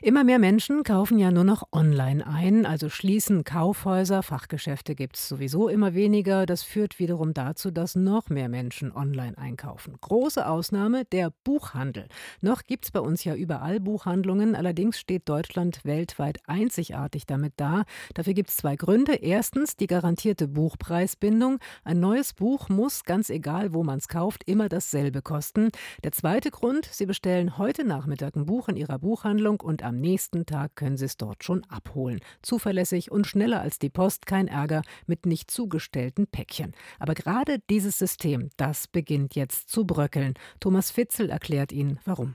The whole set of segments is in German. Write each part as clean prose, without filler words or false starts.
Immer mehr Menschen kaufen ja nur noch online ein, also schließen Kaufhäuser, Fachgeschäfte gibt es sowieso immer weniger. Das führt wiederum dazu, dass noch mehr Menschen online einkaufen. Große Ausnahme der Buchhandel. Noch gibt es bei uns ja überall Buchhandlungen, allerdings steht Deutschland weltweit einzigartig damit da. Dafür gibt es zwei Gründe. Erstens die garantierte Buchpreisbindung. Ein neues Buch muss, ganz egal wo man es kauft, immer dasselbe kosten. Der zweite Grund, Sie bestellen heute Nachmittag ein Buch in Ihrer Buchhandlung und am nächsten Tag können Sie es dort schon abholen. Zuverlässig und schneller als die Post, kein Ärger mit nicht zugestellten Päckchen. Aber gerade dieses System, das beginnt jetzt zu bröckeln. Thomas Fitzel erklärt Ihnen, warum.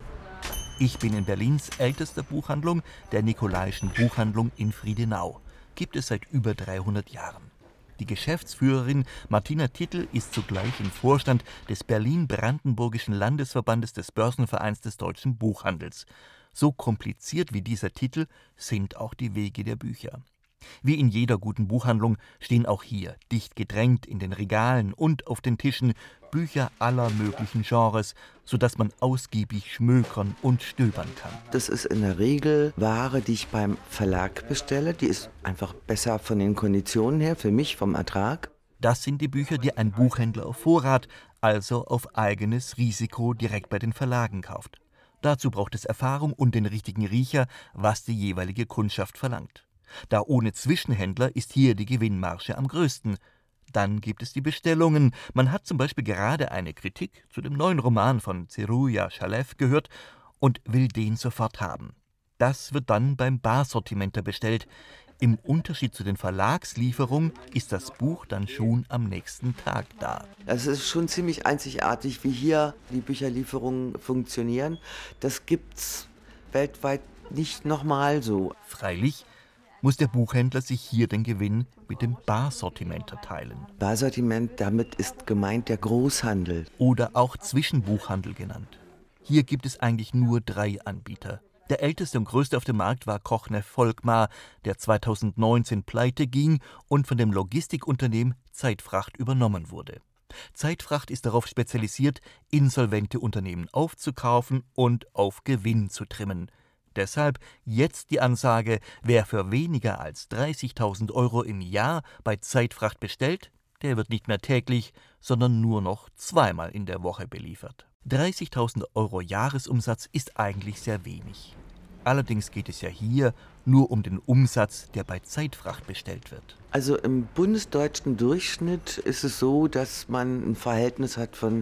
Ich bin in Berlins ältester Buchhandlung, der Nikolaischen Buchhandlung in Friedenau. Gibt es seit über 300 Jahren. Die Geschäftsführerin Martina Tittel ist zugleich im Vorstand des Berlin-Brandenburgischen Landesverbandes des Börsenvereins des deutschen Buchhandels. So kompliziert wie dieser Titel sind auch die Wege der Bücher. Wie in jeder guten Buchhandlung stehen auch hier, dicht gedrängt in den Regalen und auf den Tischen, Bücher aller möglichen Genres, sodass man ausgiebig schmökern und stöbern kann. Das ist in der Regel Ware, die ich beim Verlag bestelle. Die ist einfach besser von den Konditionen her, für mich vom Ertrag. Das sind die Bücher, die ein Buchhändler auf Vorrat, also auf eigenes Risiko direkt bei den Verlagen kauft. Dazu braucht es Erfahrung und den richtigen Riecher, was die jeweilige Kundschaft verlangt. Da ohne Zwischenhändler ist hier die Gewinnmarge am größten. Dann gibt es die Bestellungen. Man hat zum Beispiel gerade eine Kritik zu dem neuen Roman von Zeruja Shalev gehört und will den sofort haben. Das wird dann beim Barsortimenter bestellt. Im Unterschied zu den Verlagslieferungen ist das Buch dann schon am nächsten Tag da. Es ist schon ziemlich einzigartig, wie hier die Bücherlieferungen funktionieren. Das gibt's weltweit nicht nochmal so. Freilich muss der Buchhändler sich hier den Gewinn mit dem Barsortimenter teilen. Barsortiment, damit ist gemeint der Großhandel. Oder auch Zwischenbuchhandel genannt. Hier gibt es eigentlich nur 3 Anbieter. Der älteste und größte auf dem Markt war Kochneff Volkmar, der 2019 pleite ging und von dem Logistikunternehmen Zeitfracht übernommen wurde. Zeitfracht ist darauf spezialisiert, insolvente Unternehmen aufzukaufen und auf Gewinn zu trimmen. Deshalb jetzt die Ansage, wer für weniger als 30.000 € im Jahr bei Zeitfracht bestellt, der wird nicht mehr täglich, sondern nur noch zweimal in der Woche beliefert. 30.000 € Jahresumsatz ist eigentlich sehr wenig. Allerdings geht es ja hier nur um den Umsatz, der bei Zeitfracht bestellt wird. Also im bundesdeutschen Durchschnitt ist es so, dass man ein Verhältnis hat von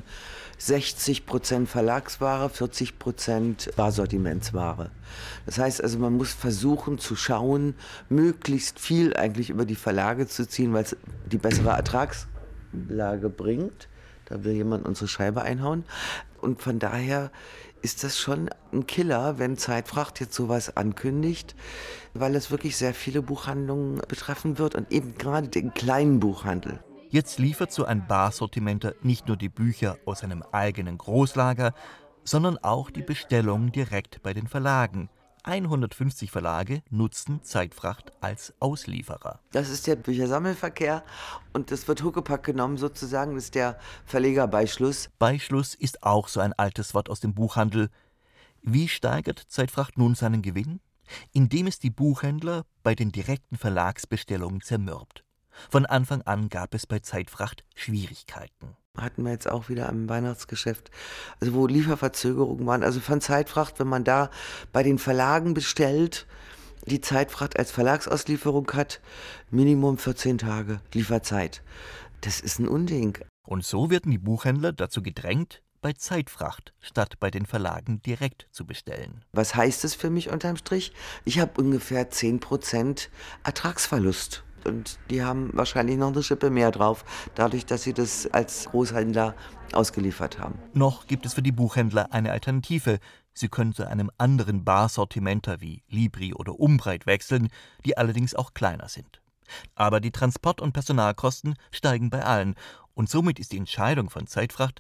60% Verlagsware, 40% Barsortimentsware. Das heißt also, man muss versuchen zu schauen, möglichst viel eigentlich über die Verlage zu ziehen, weil es die bessere Ertragslage bringt. Da will jemand unsere Scheibe einhauen. Und von daher ist das schon ein Killer, wenn Zeitfracht jetzt sowas ankündigt, weil es wirklich sehr viele Buchhandlungen betreffen wird und eben gerade den kleinen Buchhandel. Jetzt liefert so ein Barsortimenter nicht nur die Bücher aus einem eigenen Großlager, sondern auch die Bestellungen direkt bei den Verlagen. 150 Verlage nutzen Zeitfracht als Auslieferer. Das ist der Büchersammelverkehr und das wird Huckepack genommen sozusagen, das ist der Verlegerbeischluss. Beischluss ist auch so ein altes Wort aus dem Buchhandel. Wie steigert Zeitfracht nun seinen Gewinn? Indem es die Buchhändler bei den direkten Verlagsbestellungen zermürbt. Von Anfang an gab es bei Zeitfracht Schwierigkeiten. Hatten wir jetzt auch wieder am Weihnachtsgeschäft, also wo Lieferverzögerungen waren. Also von Zeitfracht, wenn man da bei den Verlagen bestellt, die Zeitfracht als Verlagsauslieferung hat, Minimum 14 Tage Lieferzeit. Das ist ein Unding. Und so werden die Buchhändler dazu gedrängt, bei Zeitfracht statt bei den Verlagen direkt zu bestellen. Was heißt das für mich unterm Strich? Ich habe ungefähr 10% Ertragsverlust. Und die haben wahrscheinlich noch eine Schippe mehr drauf, dadurch, dass sie das als Großhändler ausgeliefert haben. Noch gibt es für die Buchhändler eine Alternative. Sie können zu einem anderen Barsortimenter wie Libri oder Umbreit wechseln, die allerdings auch kleiner sind. Aber die Transport- und Personalkosten steigen bei allen und somit ist die Entscheidung von Zeitfracht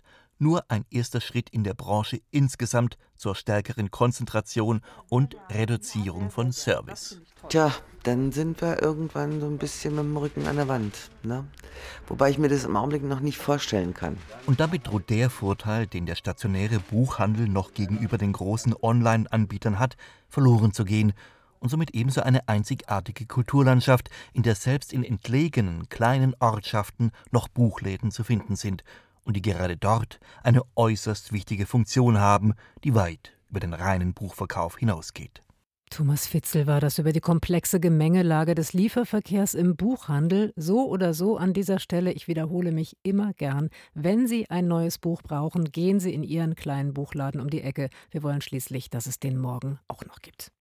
nur ein erster Schritt in der Branche insgesamt zur stärkeren Konzentration und Reduzierung von Service. Tja, dann sind wir irgendwann so ein bisschen mit dem Rücken an der Wand, ne? Wobei ich mir das im Augenblick noch nicht vorstellen kann. Und damit droht der Vorteil, den der stationäre Buchhandel noch gegenüber den großen Online-Anbietern hat, verloren zu gehen und somit ebenso eine einzigartige Kulturlandschaft, in der selbst in entlegenen kleinen Ortschaften noch Buchläden zu finden sind und die gerade dort eine äußerst wichtige Funktion haben, die weit über den reinen Buchverkauf hinausgeht. Thomas Fitzel war das über die komplexe Gemengelage des Lieferverkehrs im Buchhandel. So oder so an dieser Stelle, ich wiederhole mich immer gern, wenn Sie ein neues Buch brauchen, gehen Sie in Ihren kleinen Buchladen um die Ecke. Wir wollen schließlich, dass es den morgen auch noch gibt.